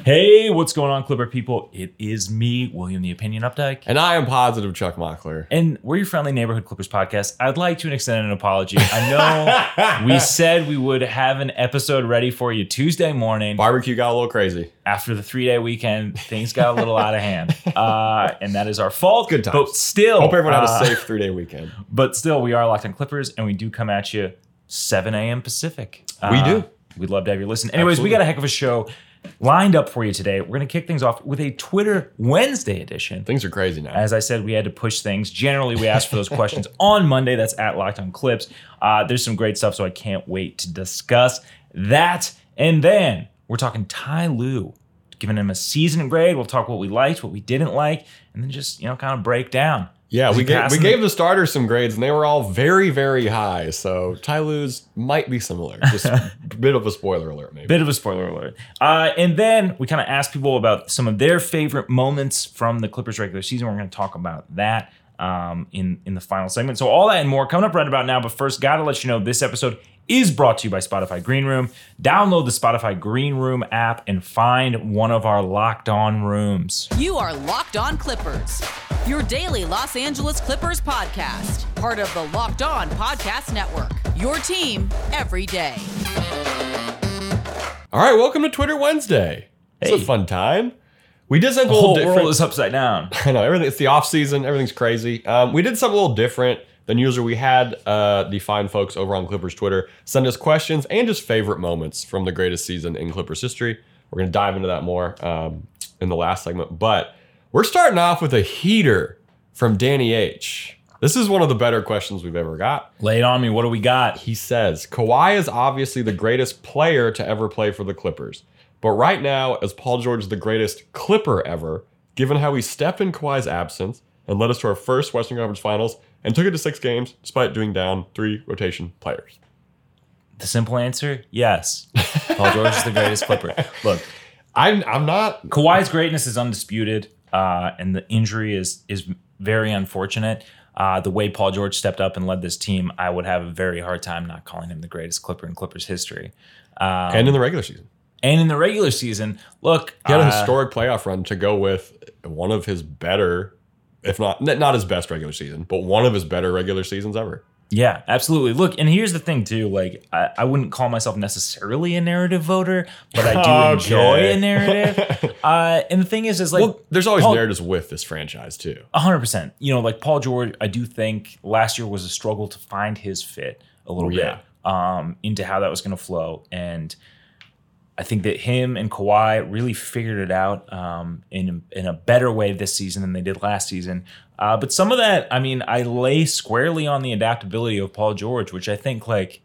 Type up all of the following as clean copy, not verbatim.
Hey, what's going on, Clipper people? It is me, William the Opinion Updike. And I am positive Chuck Mockler. And we're your friendly neighborhood Clippers podcast. I'd like to extend an apology. I know we said we would have an episode ready for you Tuesday morning. Barbecue got a little crazy. After the 3-day weekend, things got a little out of hand. And that is our fault. Good times. But still. Hope everyone had a safe 3-day weekend. But still, we are Locked on Clippers, and we do come at you 7 a.m. Pacific. We do. We'd love to have you listen. Anyways, Absolutely. We got a heck of a show lined up for you today. We're going to kick things off with a Twitter Wednesday edition. Things are crazy now. As I said, we had to push things. Generally, we ask for those questions on Monday. That's at Locked on Clips. There's some great stuff, so I can't wait to discuss that. And then we're talking Ty Lue, giving him a season grade. We'll talk what we liked, what we didn't like, and then just, kind of break down. Yeah, we gave the starters some grades, and they were all very, very high. So Ty Lue's might be similar. Just a bit of a spoiler alert, maybe. Bit of a spoiler alert. And then we kind of asked people about some of their favorite moments from the Clippers regular season. We're going to talk about that in the final segment. So all that and more coming up right about now. But first, got to let you know this episode is brought to you by Spotify Green Room. Download the Spotify Green Room app and find one of our Locked On rooms. You are Locked On Clippers, your daily Los Angeles Clippers podcast. Part of the Locked On Podcast Network, your team every day. All right, welcome to Twitter Wednesday. It's a fun time. We did something The a little whole different. world is upside down. I know, it's the off season. Everything's crazy. We did something a little different than usual. We had the fine folks over on Clippers Twitter send us questions and just favorite moments from the greatest season in Clippers history. We're going to dive into that more in the last segment. But we're starting off with a heater from Danny H. This is one of the better questions we've ever got. Lay it on me. What do we got? He says, Kawhi is obviously the greatest player to ever play for the Clippers. But right now, as Paul George is the greatest Clipper ever, given how he stepped in Kawhi's absence and led us to our first Western Conference Finals and took it to 6 games despite doing down 3 rotation players. The simple answer, yes. Paul George is the greatest Clipper. Look, I'm not. Kawhi's greatness is undisputed, and the injury is very unfortunate. The way Paul George stepped up and led this team, I would have a very hard time not calling him the greatest Clipper in Clippers history. And in the regular season. And in the regular season, look. He had a historic playoff run to go with one of his better, if not his best regular season, but one of his better regular seasons ever. Yeah, absolutely. Look, and here's the thing, too. Like, I wouldn't call myself necessarily a narrative voter, but I do enjoy a narrative. And the thing is like... Well, there's always narratives with this franchise, too. 100%. Like Paul George, I do think last year was a struggle to find his fit a little bit into how that was going to flow. And I think that him and Kawhi really figured it out in a better way this season than they did last season. But some of that, I lay squarely on the adaptability of Paul George, which I think,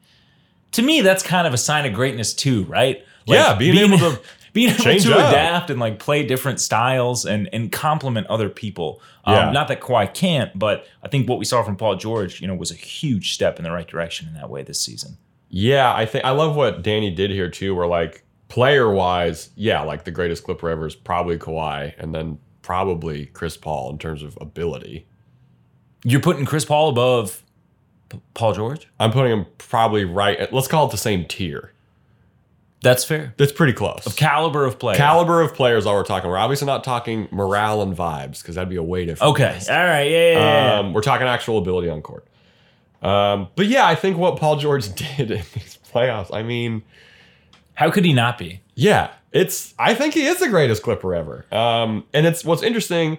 to me, that's kind of a sign of greatness too, right? Being able to change up. adapt and play different styles and complement other people. Not that Kawhi can't, but I think what we saw from Paul George, was a huge step in the right direction in that way this season. Yeah, I love what Danny did here too, where player-wise, the greatest Clipper ever is probably Kawhi, and then probably Chris Paul in terms of ability. You're putting Chris Paul above Paul George? I'm putting him probably right. Let's call it the same tier. That's fair. That's pretty close. Of caliber of player. Caliber of players, all we're talking. We're obviously not talking morale and vibes, because that'd be a way different. Okay. All right. Yeah. We're talking actual ability on court. But yeah, I think what Paul George did in these playoffs, how could he not be? Yeah, I think he is the greatest Clipper ever. And what's interesting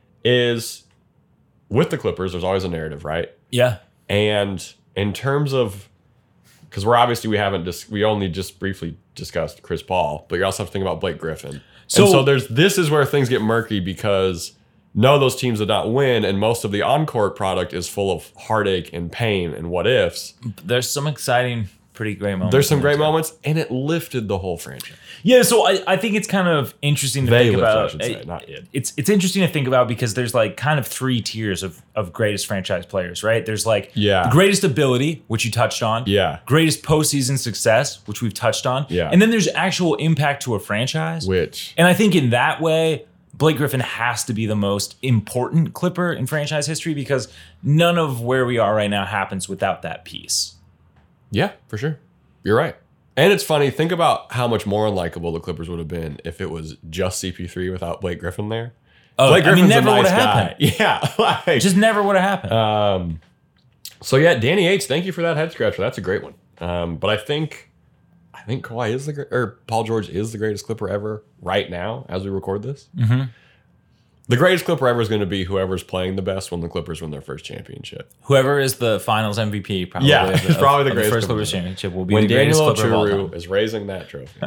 is with the Clippers, there's always a narrative, right? Yeah. And in terms of, because we only just briefly discussed Chris Paul, but you also have to think about Blake Griffin. So this is where things get murky, because those teams did not win, and most of the on-court product is full of heartache and pain and what ifs. There's some exciting, pretty great moments. There's some great moments, and it lifted the whole franchise. Yeah, so I think it's kind of interesting to think about. I should say, not it. It's interesting to think about, because there's kind of 3 tiers of greatest franchise players, right? There's the greatest ability, which you touched on. Yeah. Greatest postseason success, which we've touched on. Yeah. And then there's actual impact to a franchise. And I think in that way, Blake Griffin has to be the most important Clipper in franchise history, because none of where we are right now happens without that piece. Yeah, for sure. You're right. And it's funny, think about how much more unlikable the Clippers would have been if it was just CP3 without Blake Griffin there. Oh, Blake Griffin's never a nice would have guy. happened. Yeah. Like, Just never would have happened. so yeah, Danny H, thank you for that head scratcher. That's a great one. But I think Kawhi is Paul George is the greatest Clipper ever right now as we record this. Mm-hmm. The greatest Clipper ever is going to be whoever's playing the best when the Clippers win their first championship. Whoever is the Finals MVP, probably. Yeah, it's probably the greatest first Clipper Clippers ever. championship will be When the greatest Daniel Clipper of all time. Ochuru is raising that trophy.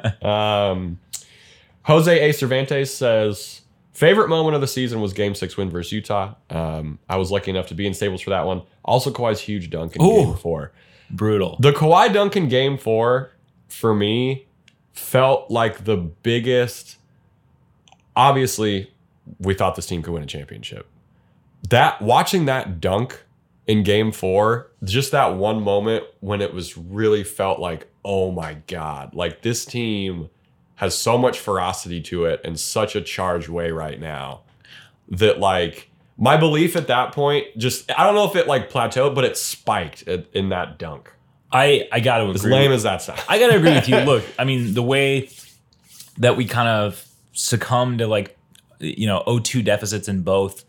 Jose A. Cervantes says, favorite moment of the season was Game 6 win versus Utah. I was lucky enough to be in Staples for that one. Also, Kawhi's huge dunk in Game 4. Brutal. The Kawhi dunk in Game 4, for me, felt like the biggest... Obviously, we thought this team could win a championship. Watching that dunk in Game 4, just that one moment when it was really felt like, oh my God, like this team has so much ferocity to it in such a charged way right now that like my belief at that point just, I don't know if it like plateaued, but it spiked in that dunk. I got to agree. As lame as that sounds. I got to agree with you. Look, I mean, the way that we kind of succumbed to like, 0-2 deficits in both.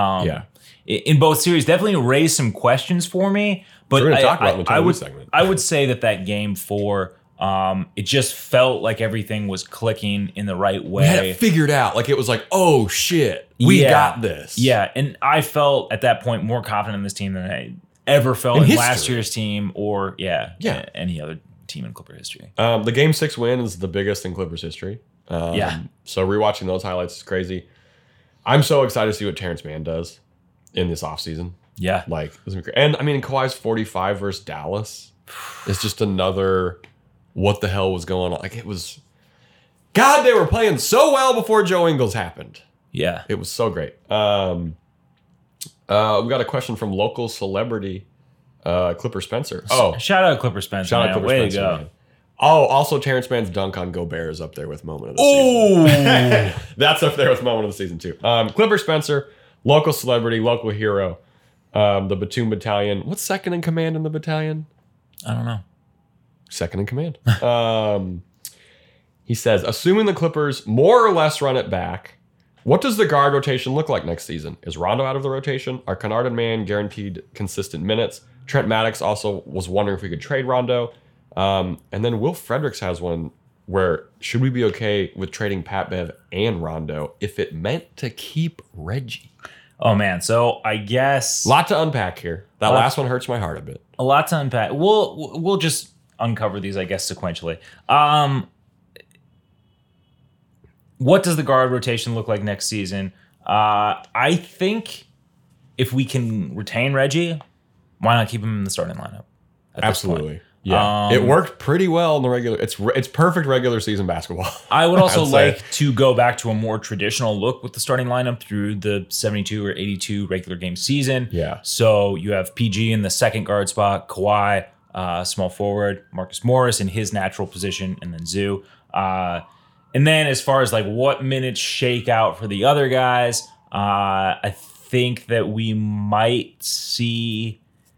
In both series, definitely raised some questions for me. But we're going to talk about in the tournament segment. I would say that Game 4, it just felt like everything was clicking in the right way. We had it figured out. Like it was like, oh shit, we got this. Yeah, and I felt at that point more confident in this team than I ever felt in last year's team or any other team in Clipper history. The Game 6 win is the biggest in Clippers history. So rewatching those highlights is crazy. I'm so excited to see what Terrence Mann does in this offseason. Yeah. Like, and I mean, Kawhi's 45 versus Dallas is just another what the hell was going on. Like, it was, God, they were playing so well before Joe Ingles happened. Yeah. It was so great. We got a question from local celebrity, Clipper Spencer. Oh, shout out Clipper Spencer. Shout out Clipper Way Spencer. to go. Man. Oh, also Terrence Mann's dunk on Gobert is up there with moment of the season. That's up there with moment of the season too. Clipper Spencer, local celebrity, local hero. The Batum Battalion. What's second in command in the battalion? I don't know. Second in command. He says, assuming the Clippers more or less run it back, what does the guard rotation look like next season? Is Rondo out of the rotation? Are Kennard and Mann guaranteed consistent minutes? Trent Maddox also was wondering if we could trade Rondo. And then Will Fredericks has one where should we be okay with trading Pat Bev and Rondo if it meant to keep Reggie? Oh, man. So I guess... A lot to unpack here. That last one hurts my heart a bit. A lot to unpack. We'll just uncover these, I guess, sequentially. What does the guard rotation look like next season? I think if we can retain Reggie, why not keep him in the starting lineup? Absolutely. Yeah, it worked pretty well in the regular. It's perfect regular season basketball. I would also like to go back to a more traditional look with the starting lineup through the 72 or 82 regular game season. Yeah. So you have PG in the second guard spot, Kawhi, small forward, Marcus Morris in his natural position, and then Zoo. And then as far as like what minutes shake out for the other guys, I think that we might see.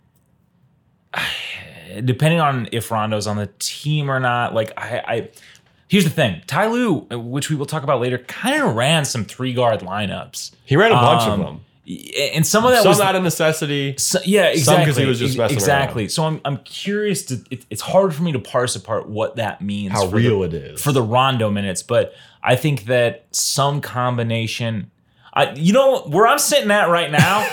Depending on if Rondo's on the team or not, like here's the thing. Ty Lue, which we will talk about later, kind of ran some 3-guard lineups. He ran a bunch of them. And some of that was not a necessity. Yeah, exactly. Some because he was just messing around. So I'm curious it's hard for me to parse apart what that means. How real it is. For the Rondo minutes. But I think that some combination... where I'm sitting at right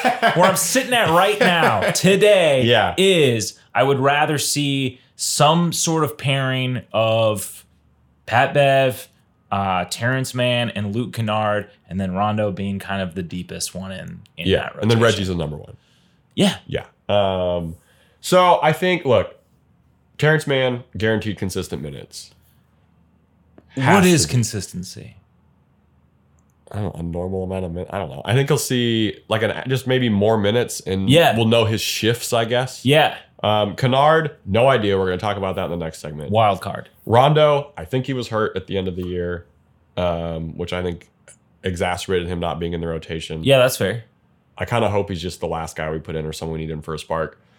now, today is I would rather see some sort of pairing of Pat Bev, Terrence Mann, and Luke Kennard, and then Rondo being kind of the deepest one in that rotation. And then Reggie's the number one. Yeah. Yeah. So I think, look, Terrence Mann, guaranteed consistent minutes. What is consistency? I don't know, a normal amount of minutes. I don't know. I think he'll see like just maybe more minutes and we'll know his shifts, I guess. Yeah. Kennard, no idea. We're going to talk about that in the next segment. Wild card. Rondo, I think he was hurt at the end of the year, which I think exacerbated him not being in the rotation. Yeah, that's fair. I kind of hope he's just the last guy we put in or someone we need in for a spark.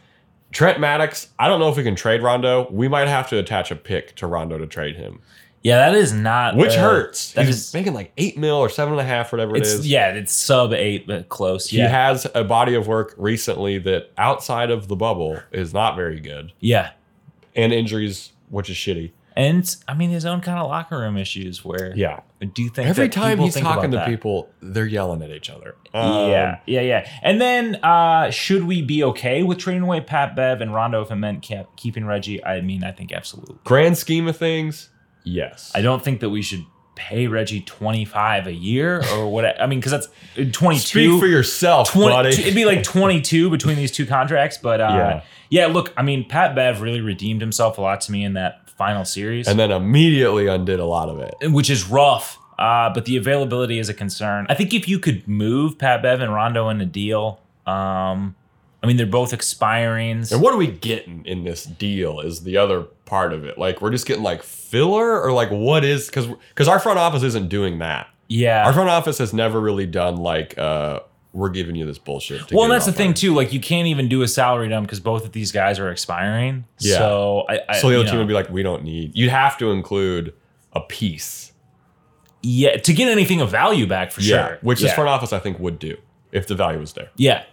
Trent Maddox, I don't know if we can trade Rondo. We might have to attach a pick to Rondo to trade him. Yeah, that is not... Which hurts. He's making like $8 million or $7.5 whatever it is. Yeah, it's sub 8, but close. He has a body of work recently that outside of the bubble is not very good. Yeah. And injuries, which is shitty. And, I mean, his own kind of locker room issues where... Yeah. Do you think every that time people he's think talking about to that? people, they're yelling at each other. Yeah. And then should we be okay with trading away Pat Bev and Rondo if it meant keeping Reggie? I mean, I think absolutely. Grand scheme of things, yes. I don't think that we should pay Reggie $25 a year or what. I mean, because that's 22. Speak for yourself, buddy. It'd be like 22 between these two contracts. But yeah, look, I mean, Pat Bev really redeemed himself a lot to me in that final series. And then immediately undid a lot of it. Which is rough. But the availability is a concern. I think if you could move Pat Bev and Rondo in a deal, I mean, they're both expiring. And what are we getting in this deal is the other part of it. Like, we're just getting like filler or like what is, because our front office isn't doing that. Yeah. Our front office has never really done like, we're giving you this bullshit. Well, and that's the thing too. Like, you can't even do a salary dump because both of these guys are expiring. Yeah. So so the other team would be like, we don't need. You'd have to include a piece. Yeah, to get anything of value back for sure. Which this front office I think would do if the value was there. Yeah.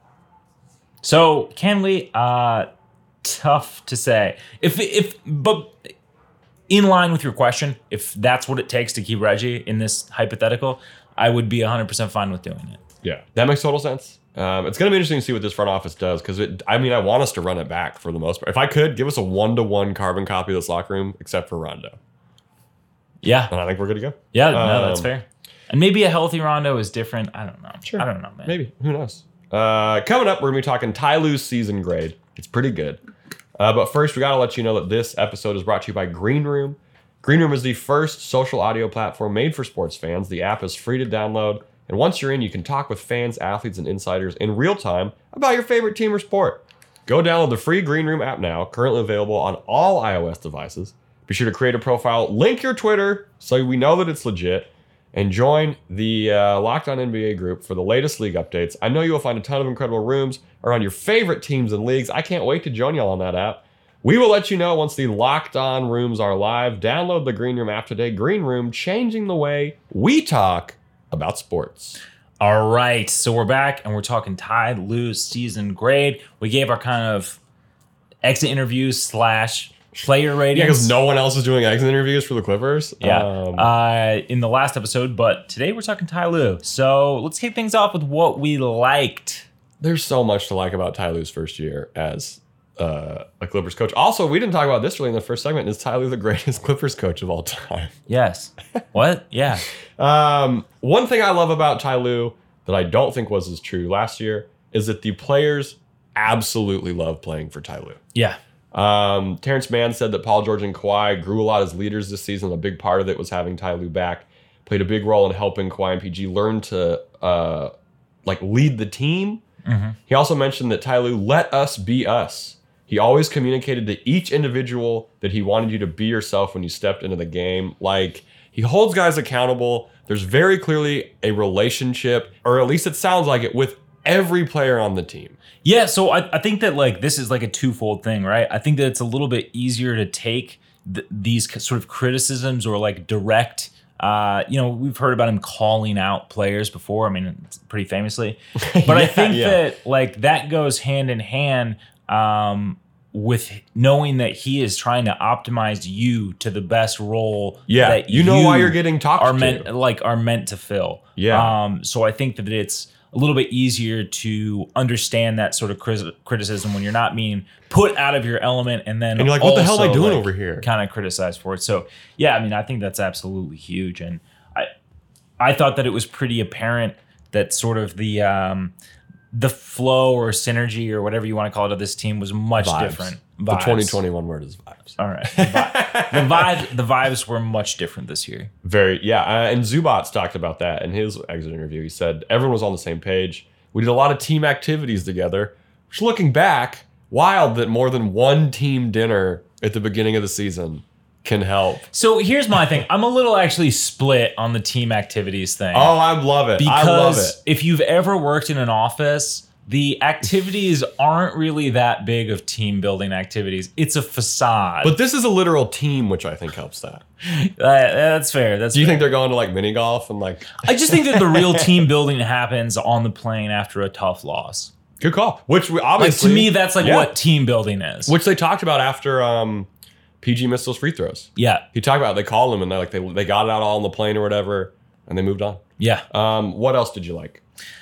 So can we? Tough to say. But in line with your question, if that's what it takes to keep Reggie in this hypothetical, I would be 100% fine with doing it. Yeah, that makes total sense. It's going to be interesting to see what this front office does because I want us to run it back for the most part. If I could, give us a 1-to-1 carbon copy of this locker room, except for Rondo. Yeah. And I think we're good to go. Yeah, no, that's fair. And maybe a healthy Rondo is different. I don't know. Sure. I don't know, man. Maybe. Who knows? Coming up, we're going to be talking Ty Lue's season grade. It's pretty good. But first, we got to let you know that this episode is brought to you by Green Room. Green Room is the first social audio platform made for sports fans. The app is free to download. And once you're in, you can talk with fans, athletes, and insiders in real time about your favorite team or sport. Go download the free Green Room app now, currently available on all iOS devices. Be sure to create a profile, link your Twitter so we know that it's legit, and join the Locked On NBA group for the latest league updates. I know you'll find a ton of incredible rooms around your favorite teams and leagues. I can't wait to join y'all on that app. We will let you know once the Locked On rooms are live. Download the Green Room app today. Green Room, changing the way we talk about sports. All right, so we're back and we're talking Ty Lue's season grade. We gave our kind of exit interviews / player ratings. Yeah, because no one else is doing exit interviews for the Clippers. Yeah, in the last episode, but today we're talking Ty Lue. So let's kick things off with what we liked. There's so much to like about Ty Lue's first year as a Clippers coach. Also, we didn't talk about this really in the first segment. Is Ty Lue the greatest Clippers coach of all time? Yes. What? Yeah. One thing I love about Ty Lue that I don't think was as true last year is that the players absolutely love playing for Ty Lue. Yeah. Terrence Mann said that Paul George and Kawhi grew a lot as leaders this season. A big part of it was having Ty Lue back. Played a big role in helping Kawhi and PG learn to lead the team. Mm-hmm. He also mentioned that Ty Lue let us be us. He always communicated to each individual that he wanted you to be yourself when you stepped into the game. Like, he holds guys accountable. There's very clearly a relationship, or at least it sounds like it, with every player on the team. Yeah, so I think that this is a twofold thing, right? I think that it's a little bit easier to take these sort of criticisms or direct. We've heard about him calling out players before. I mean, pretty famously, but I think that that goes hand in hand with knowing that he is trying to optimize you to the best role. Yeah, that you know why you're getting talked to. Are meant to fill. Yeah. So I think that it's a little bit easier to understand that sort of criticism when you're not being put out of your element and then you're like, what the hell am I doing over here? Kind of criticized for it. So yeah, I mean, I think that's absolutely huge. And I thought that it was pretty apparent that sort of the flow or synergy or whatever you want to call it of this team was much different. The 2021 word is vibes. All right. The vibes were much different this year. Very, yeah. And Zubats talked about that in his exit interview. He said, everyone was on the same page. We did a lot of team activities together, which looking back, wild that more than one team dinner at the beginning of the season can help. So here's my thing. I'm a little actually split on the team activities thing. Oh, I love it. Because I love it. if you've ever worked in an office, the activities aren't really that big of team building activities. It's a facade. But this is a literal team, which I think helps that. That's fair. Do you think they're going to like mini golf and like? I just think that the real team building happens on the plane after a tough loss. Good call. Which we Like, obviously to me, that's like what team building is. Which they talked about after PG missed those free throws. Yeah. He talked about they called him and they got it out all on the plane or whatever, and they moved on. Yeah. What else did you like?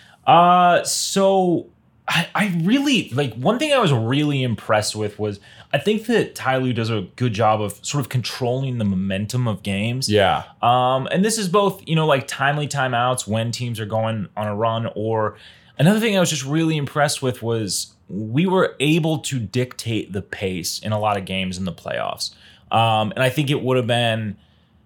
So I really like one thing I was really impressed with was I think that Ty Lue does a good job of sort of controlling the momentum of games. Yeah. And this is both, like timely timeouts when teams are going on a run, or another thing I was just really impressed with was we were able to dictate the pace in a lot of games in the playoffs. And I think it would have been,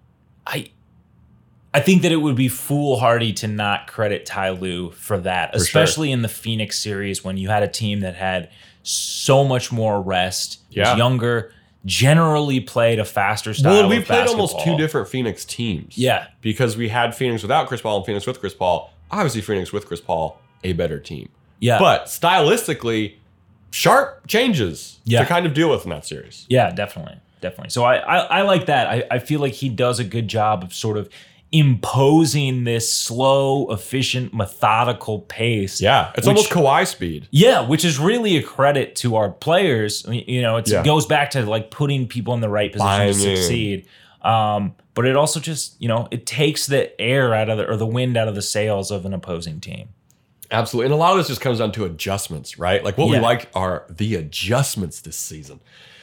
I think that it would be foolhardy to not credit Ty Lue for that, especially in the Phoenix series when you had a team that had so much more rest, was younger, generally played a faster style Well, of we played basketball. almost two different Phoenix teams. Yeah. Because we had Phoenix without Chris Paul and Phoenix with Chris Paul. Obviously, Phoenix with Chris Paul, a better team. Yeah. But stylistically, sharp changes Yeah. to kind of deal with in that series. Yeah, definitely. So I like that. I feel like he does a good job of sort of imposing this slow, efficient, methodical pace. Yeah. It's almost Kawhi speed. Yeah, which is really a credit to our players. It goes back to like putting people in the right position to succeed. But it also just, it takes the air out of the wind out of the sails of an opposing team. Absolutely. And a lot of this just comes down to adjustments, right? Like what we liked are the adjustments this season.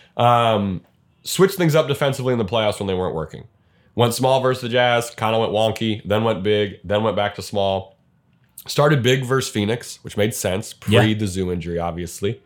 Switched things up defensively in the playoffs when they weren't working. Went small versus the Jazz, kind of went wonky, then went big, then went back to small. Started big versus Phoenix, which made sense, pre the Zoo injury, obviously.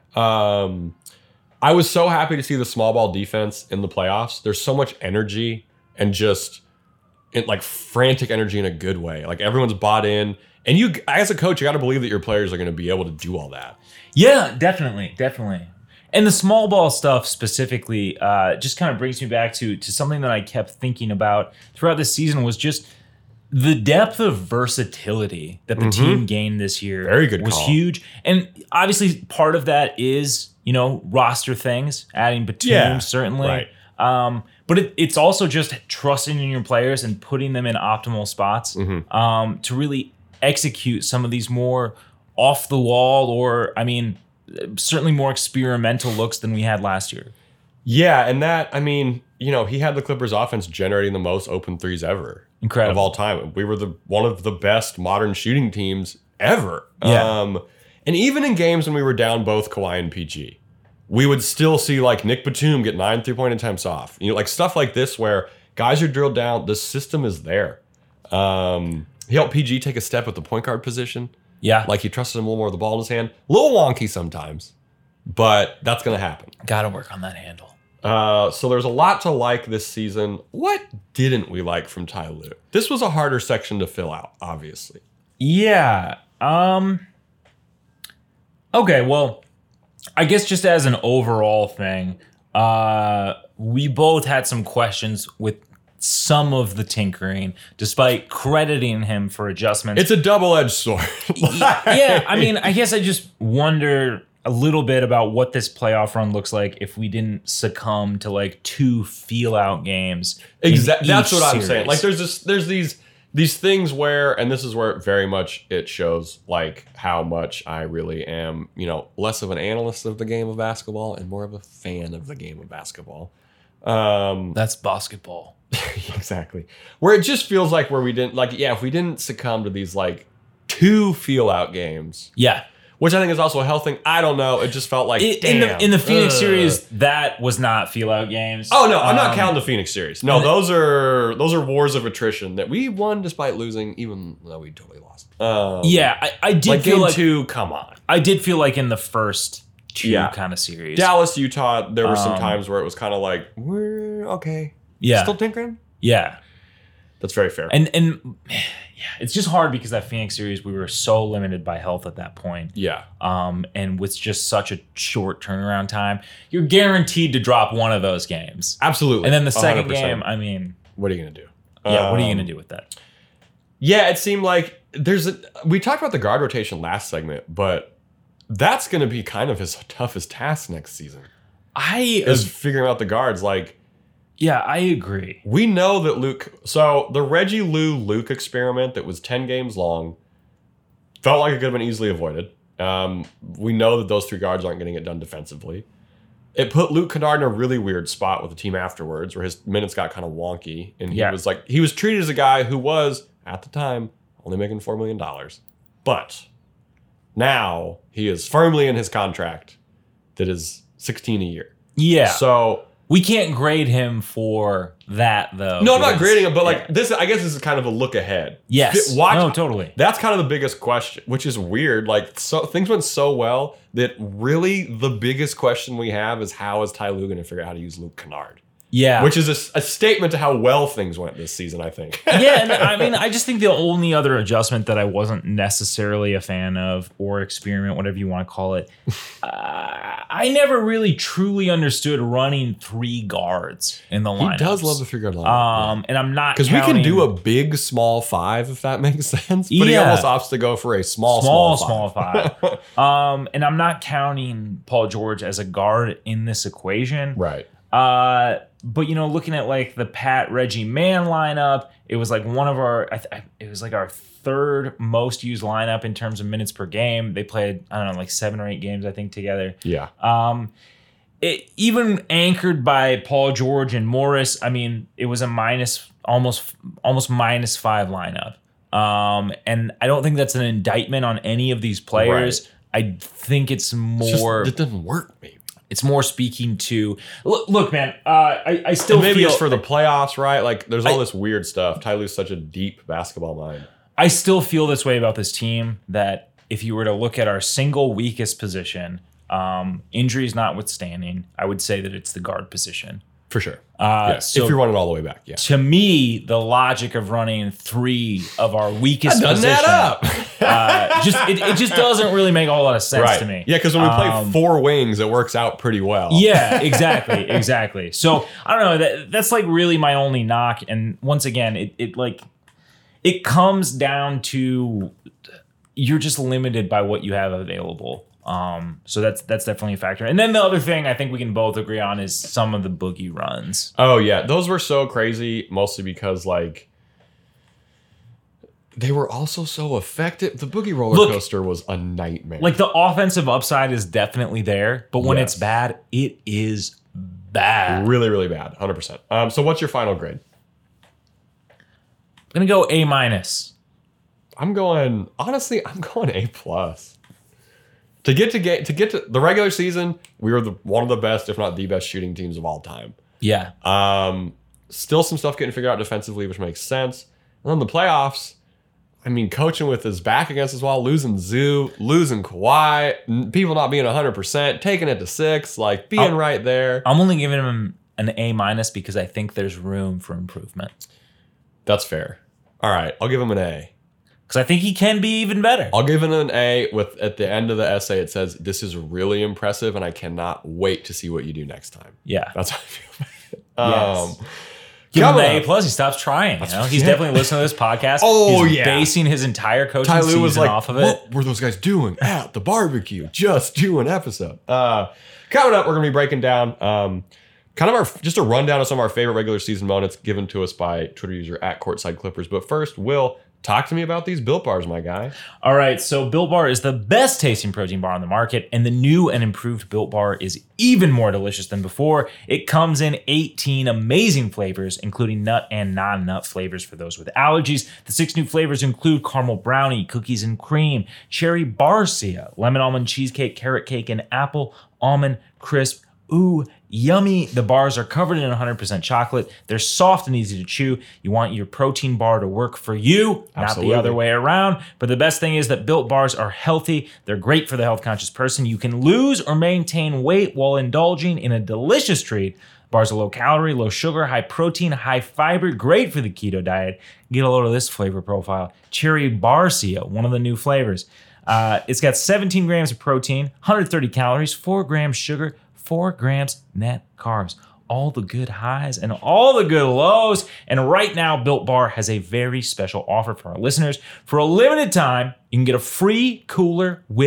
I was so happy to see the small ball defense in the playoffs. There's so much energy and just like frantic energy in a good way. Like everyone's bought in. And you, as a coach, you got to believe that your players are going to be able to do all that. Yeah, definitely. And the small ball stuff specifically just kind of brings me back to something that I kept thinking about throughout the season was just the depth of versatility that the team gained this year. Very good was call. huge. And obviously part of that is, roster things, adding Batum, certainly. Right. But it's also just trusting in your players and putting them in optimal spots to really execute some of these more off the wall or, certainly more experimental looks than we had last year. Yeah, and that, he had the Clippers offense generating the most open threes ever. Incredible. Of all time. We were one of the best modern shooting teams ever. Yeah. And even in games when we were down both Kawhi and PG, we would still see like Nick Batum get 9 3-point attempts off. Like stuff like this where guys are drilled down, the system is there. He helped PG take a step at the point guard position. Yeah. Like he trusted him a little more with the ball in his hand. A little wonky sometimes, but that's going to happen. Got to work on that handle. So there's a lot to like this season. What didn't we like from Ty Lue? This was a harder section to fill out, obviously. Yeah. Okay, well, I guess just as an overall thing, we both had some questions with some of the tinkering, despite crediting him for adjustments. It's a double-edged sword. Yeah, I guess I just wonder a little bit about what this playoff run looks like if we didn't succumb to like 2 feel-out games. Exactly. That's what I'm series. saying. Like there's these things where, and this is where very much it shows like how much I really am, less of an analyst of the game of basketball and more of a fan of the game of basketball. That's basketball. Exactly. Where it just feels like where we didn't if we didn't succumb to these like 2 feel out games. Yeah. Which I think is also a health thing. I don't know. It just felt like in the Phoenix series, that was not feel out games. Oh no, I'm not counting the Phoenix series. No, those are wars of attrition that we won despite losing, even though we totally lost. I did like feel game like 2, come on. I did feel like in the first 2 kind of series. Dallas, Utah, there were some times where it was kind of like, we're okay. Yeah. Still tinkering? Yeah. That's very fair. And yeah, it's just hard because that Phoenix series, we were so limited by health at that point. Yeah. And with just such a short turnaround time, you're guaranteed to drop one of those games. Absolutely. And then the second 100%. game, what are you going to do? Yeah, what are you going to do with that? Yeah, it seemed like we talked about the guard rotation last segment, but that's going to be kind of his toughest task next season. Is figuring out the guards. Like, yeah, I agree. we know that the Reggie Luke experiment that was 10 games long felt like it could have been easily avoided. We know that those 3 guards aren't getting it done defensively. It put Luke Kennard in a really weird spot with the team afterwards, where his minutes got kind of wonky, and he was treated as a guy who was at the time only making $4 million, but now he is firmly in his contract that is $16 a year. Yeah. So we can't grade him for that, though. no, I'm not grading him, but like this, I guess this is kind of a look ahead. Yes. No, totally. That's kind of the biggest question, which is weird. Like, so things went so well that really the biggest question we have is, how is Ty Lue going to figure out how to use Luke Kennard? Yeah. Which is a statement to how well things went this season, I think. Yeah, and I mean, I just think the only other adjustment that I wasn't necessarily a fan of, or experiment, whatever you want to call it, I never really truly understood running 3 guards in the lineup. He does love the 3-guard lineup. And I'm not because we can do a big small 5 if that makes sense. But he almost opts to go for a small 5. And I'm not counting Paul George as a guard in this equation. Right. But looking at like the Pat Reggie Man lineup, it was like one of our, it was like our 3rd most used lineup in terms of minutes per game. They played, I don't know, like 7 or 8 games, I think, together. Yeah. It even anchored by Paul George and Morris. I mean, it was a almost -5 lineup. And I don't think that's an indictment on any of these players. Right. I think it's more. It doesn't work, maybe. It's more speaking to look, man. I still maybe feel it's for the playoffs, right? Like, there's all this weird stuff. Ty Lue's such a deep basketball mind. I still feel this way about this team. That if you were to look at our single weakest position, injuries notwithstanding, I would say that it's the guard position. For sure. So if you're running all the way back, yeah. To me, the logic of running 3 of our weakest positions, that up. it just doesn't really make a whole lot of sense to me. Yeah, because when we play 4 wings, it works out pretty well. Yeah, exactly. So I don't know. That's like really my only knock. And once again, it comes down to you're just limited by what you have available. So that's definitely a factor. And then the other thing I think we can both agree on is some of the boogie runs. Oh yeah, those were so crazy, mostly because like they were also so effective. The boogie roller coaster was a nightmare. Like, the offensive upside is definitely there, but when it's bad, it is bad. Really, really bad. 100%. So what's your final grade? I'm gonna go A-. I'm going A+. To get to the regular season, we were one of the best, if not the best, shooting teams of all time. Yeah. Still some stuff getting figured out defensively, which makes sense. And then the playoffs, I mean, coaching with his back against us while losing Zoo, losing Kawhi, people not being 100%, taking it to 6, like being right there. I'm only giving him an A- because I think there's room for improvement. That's fair. All right, I'll give him an A. Because I think he can be even better. I'll give it an A with, at the end of the essay, it says, "This is really impressive, and I cannot wait to see what you do next time." Yeah. That's how I feel. Yes. Give him an A+. He stops trying. He's definitely listening to this podcast. He's basing his entire coaching season off of it. What were those guys doing at the barbecue? Just do an episode. Coming up, we're going to be breaking down kind of just a rundown of some of our favorite regular season moments given to us by Twitter user @CourtsideClippers. But first, Will, talk to me about these Built Bars, my guy. All right, so Built Bar is the best tasting protein bar on the market, and the new and improved Built Bar is even more delicious than before. It comes in 18 amazing flavors, including nut and non-nut flavors for those with allergies. The 6 new flavors include caramel brownie, cookies and cream, cherry barcia, lemon almond cheesecake, carrot cake, and apple almond crisp. Ooh, yummy. The bars are covered in 100% chocolate. They're soft and easy to chew. You want your protein bar to work for you, not the other way around. But the best thing is that Built Bars are healthy. They're great for the health-conscious person. You can lose or maintain weight while indulging in a delicious treat. Bars are low calorie, low sugar, high protein, high fiber, great for the keto diet. Get a load of this flavor profile. Cherry Barcia, one of the new flavors. It's got 17 grams of protein, 130 calories, 4 grams sugar, 4 grams net carbs. All the good highs and all the good lows. And right now, Built Bar has a very special offer for our listeners. For a limited time, you can get a free cooler with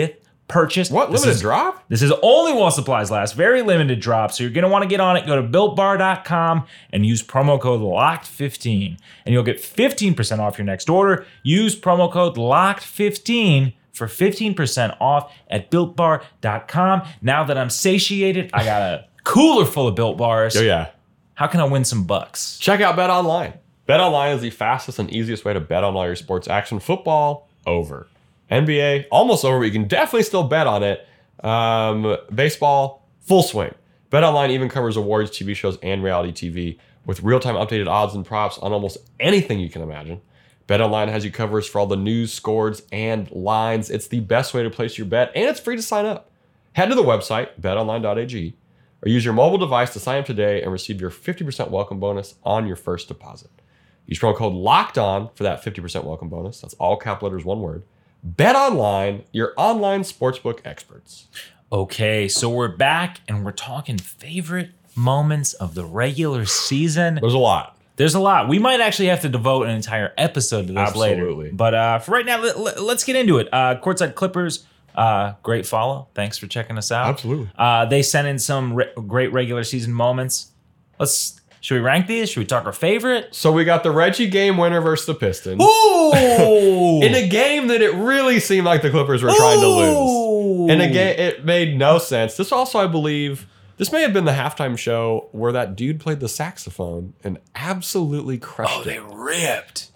purchased. What? Limited drop? This is only while supplies last. Very limited drop. So you're going to want to get on it. Go to BuiltBar.com and use promo code LOCKED15. And you'll get 15% off your next order. Use promo code LOCKED15 for 15% off at BuiltBar.com. Now that I'm satiated, I got a cooler full of Built Bars. Oh, yeah. How can I win some bucks? Check out Bet Online. Bet Online is the fastest and easiest way to bet on all your sports action. Football, over. NBA, almost over, but you can definitely still bet on it. Baseball, full swing. Bet Online even covers awards, TV shows, and reality TV with real-time updated odds and props on almost anything you can imagine. Bet Online has you covered for all the news, scores, and lines. It's the best way to place your bet, and it's free to sign up. Head to the website, betonline.ag, or use your mobile device to sign up today and receive your 50% welcome bonus on your first deposit. Use promo code LOCKEDON for that 50% welcome bonus. That's all capital letters, one word. Bet Online, your online sportsbook experts. Okay, so we're back and we're talking favorite moments of the regular season. There's a lot. There's a lot. We might actually have to devote an entire episode to this Absolutely. later. But for right now, let's get into it. Courtside Clippers, great follow. Thanks for checking us out. Absolutely. They sent in some great regular season moments. Should we rank these? Should we talk our favorite? So we got the Reggie game winner versus the Pistons. Ooh! In a game that it really seemed like the Clippers were trying to lose. In a game, it made no sense. This also, I believe, this may have been the halftime show where that dude played the saxophone and absolutely crushed it. They ripped.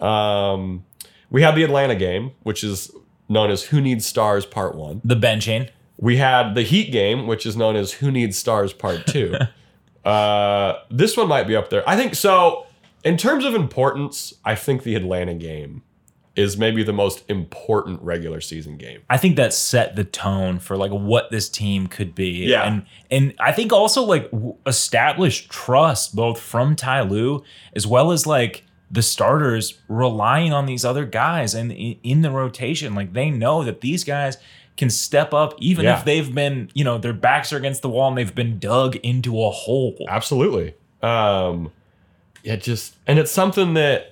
We had the Atlanta game, which is known as Who Needs Stars Part 1. The benching. We had the Heat game, which is known as Who Needs Stars Part 2. This one might be up there. I think so. In terms of importance, I think the Atlanta game is maybe the most important regular season game. I think that set the tone for like what this team could be. Yeah. And I think also like established trust both from Ty Lue as well as like the starters relying on these other guys and in the rotation. Like they know that these guys can step up even if they've been, their backs are against the wall and they've been dug into a hole. Absolutely. And it's something that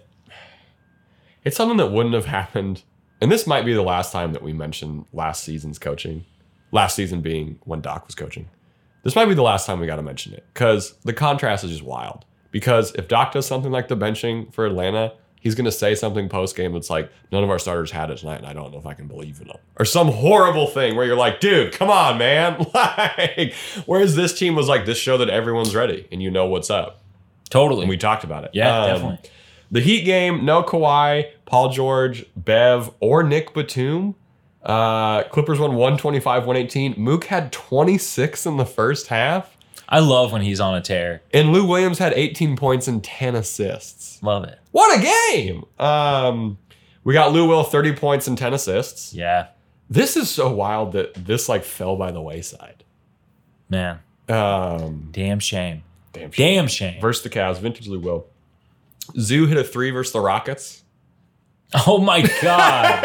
wouldn't have happened. And this might be the last time that we mention last season's coaching. Last season being when Doc was coaching. This might be the last time we got to mention it because the contrast is just wild. Because if Doc does something like the benching for Atlanta, he's going to say something post-game that's like, none of our starters had it tonight, and I don't know if I can believe in them. Or some horrible thing where you're like, dude, come on, man. Like, whereas this team was like, this show that everyone's ready, and you know what's up. Totally. And we talked about it. Yeah, definitely. The Heat game, no Kawhi, Paul George, Bev, or Nick Batum. Clippers won 125-118. Mook had 26 in the first half. I love when he's on a tear. And Lou Williams had 18 points and 10 assists. Love it. What a game! We got Lou Will 30 points and 10 assists. Yeah. This is so wild that this like fell by the wayside. Man. Damn shame. Damn shame. Versus the Cavs, vintage Lou Will. Zoo hit a 3 versus the Rockets. Oh my God.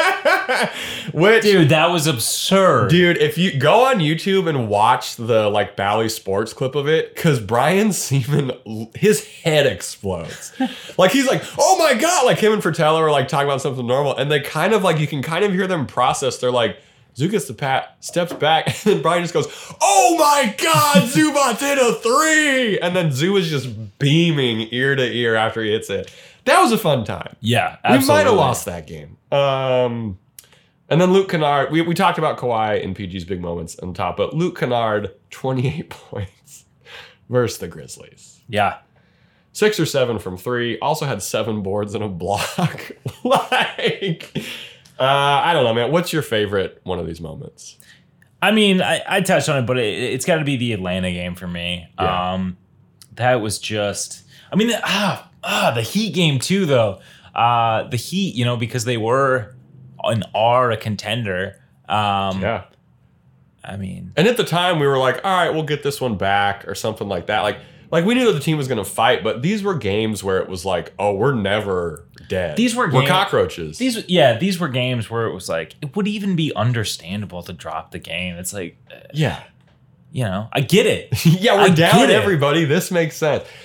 Dude, that was absurd. Dude, if you go on YouTube and watch the like Bally Sports clip of it, because Brian Seaman, his head explodes. Like he's like, oh my God, like him and Fratello are like talking about something normal. And they kind of like, you can kind of hear them process. They're like, Zoo gets the pat, steps back, and then Brian just goes, oh my God, Zubats hit a 3. And then Zoo is just beaming ear to ear after he hits it. That was a fun time. Yeah, absolutely. We might have lost that game. And then Luke Kennard, we talked about Kawhi and PG's big moments on top, but Luke Kennard, 28 points versus the Grizzlies. Yeah. 6 or 7 from 3. Also had 7 boards and a block. I don't know, man. What's your favorite one of these moments? I mean, I touched on it, but it's got to be the Atlanta game for me. Yeah. That was just, I mean, the Heat game too, though. The Heat, because they were and are a contender. Yeah. I mean, and at the time we were like, all right, we'll get this one back or something like that. Like we knew that the team was going to fight, but these were games where it was like, oh, we're never dead. We're cockroaches. These were games where it was like, it would even be understandable to drop the game. It's like, yeah. I get it. Yeah, we're down, everybody. This makes sense.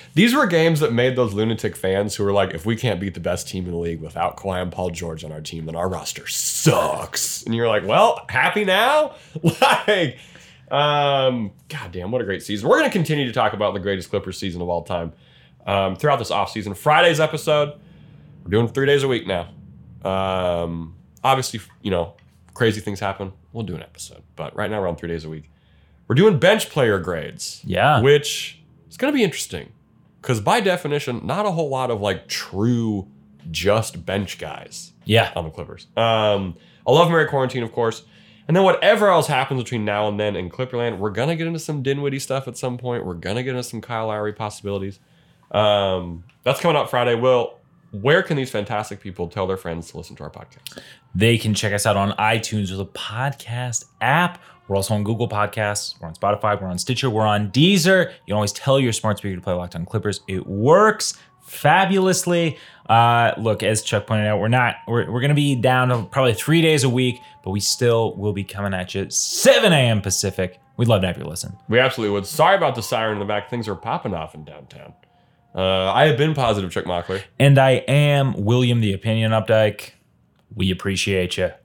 These were games that made those lunatic fans who were like, if we can't beat the best team in the league without Kawhi and Paul George on our team, then our roster sucks. And you're like, well, happy now? Like, goddamn, what a great season. We're going to continue to talk about the greatest Clippers season of all time throughout this offseason. Friday's episode, we're doing 3 days a week now. Obviously, crazy things happen. We'll do an episode. But right now we're on 3 days a week. We're doing bench player grades. Yeah. Which is going to be interesting. Because by definition, not a whole lot of like true just bench guys on the Clippers. I love Mary Quarantine, of course. And then whatever else happens between now and then in Clipperland, we're going to get into some Dinwiddie stuff at some point. We're going to get into some Kyle Lowry possibilities. That's coming out Friday. Will, where can these fantastic people tell their friends to listen to our podcast? They can check us out on iTunes with a podcast app. We're also on Google Podcasts. We're on Spotify. We're on Stitcher. We're on Deezer. You can always tell your smart speaker to play Locked On Clippers. It works fabulously. Look, as Chuck pointed out, we're going to be down to probably 3 days a week, but we still will be coming at you 7 a.m. Pacific. We'd love to have you listen. We absolutely would. Sorry about the siren in the back. Things are popping off in downtown. I have been positive, Chuck Mockler. And I am William the Opinion Updike. We appreciate you.